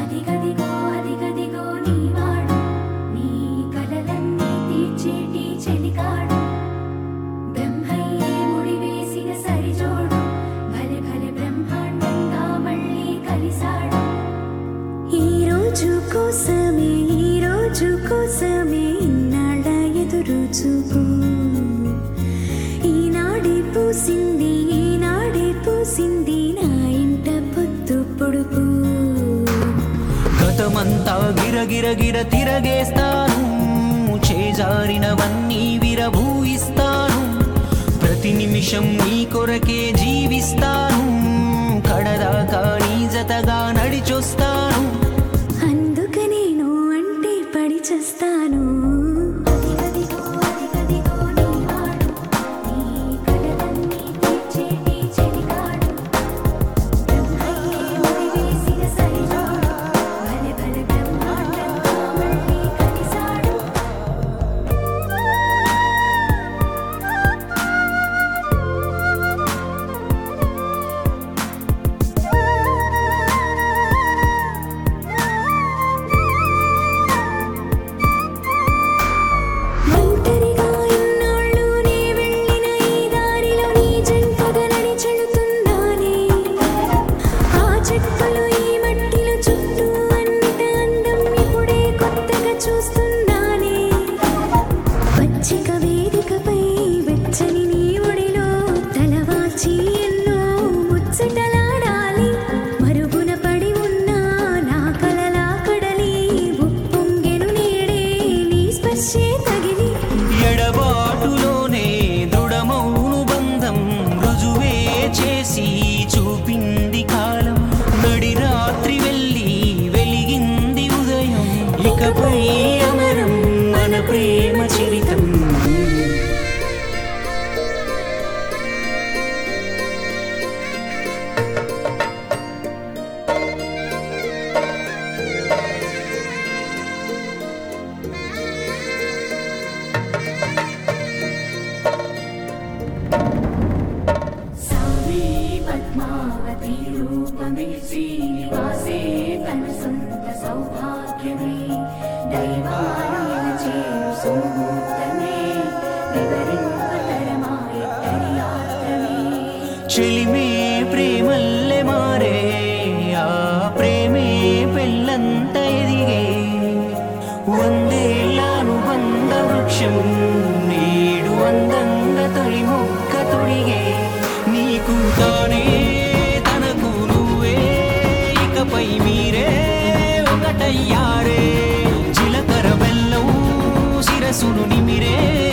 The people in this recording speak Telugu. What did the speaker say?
అదిగదిగో అదిగదిగో నీవాడు నీ కలలన్నీ తీర్చేటి చెలికాడు బ్రహ్మయ్యే ముడివేసిన సరిజోడు భలే భలే బ్రహ్మాండంగా మళ్ళీ కలిసాడు ఈ రోజు కోసమే ఇన్నాళ్ళ ఎదురు చూపు ఈనాడే పూసింది నా ఇంట పొద్దు పొడుపు గతమంతా గిరగిరగిర తిరగేస్తాను చేజారినవన్నీ విరభూయిస్తాను ప్రతి నిమిషం నీ కొరకే జీవిస్తాను కడదాకా నీ జతగా నడిచొస్తాను అందుకనే నువ్వు అంటే పడి చేస్తాను ఎడబాటులోనే దృఢమౌను బంధం రుజువే చేసి చూపింది కాలం నడి రాత్రి వెళ్ళి వెలిగింది ఉదయం ఇకపై అమరం మన ప్రేమ చరితం పద్మావతి రూపమే శ్రీనివాసే తన సొంత సౌభాగ్యమే దైవాలయన చేరు సుముహూర్తమే వివరింపతరమాయత్తరి యాత్రమే చెలిమే ప్రేమల్లె మారే ఆ ప్రేమే పెళ్ళంత ఎదిగే వందేళ్ళనుబంధ వృక్షం నేడు అందంగా తొలి మొక్క తొడిగే నీకు తానే తనకు నువ్వే ఇకపై మీరే ఒకటయ్యారే జీలకర్ర బెల్లం శిరసును నిమిరే